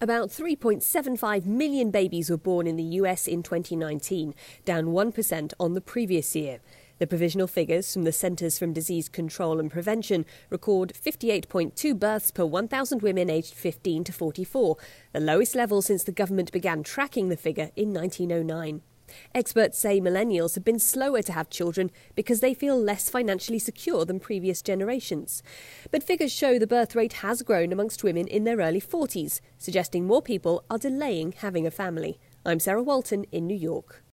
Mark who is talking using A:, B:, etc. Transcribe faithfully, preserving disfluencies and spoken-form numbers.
A: About three point seven five million babies were born in the U S in twenty nineteen, down one percent on the previous year. The provisional figures from the Centers for Disease Control and Prevention record fifty-eight point two births per one thousand women aged fifteen to forty-four, the lowest level since the government began tracking the figure in nineteen oh nine. Experts say millennials have been slower to have children because they feel less financially secure than previous generations. But figures show the birth rate has grown amongst women in their early forties, suggesting more people are delaying having a family. I'm Sarah Walton in New York.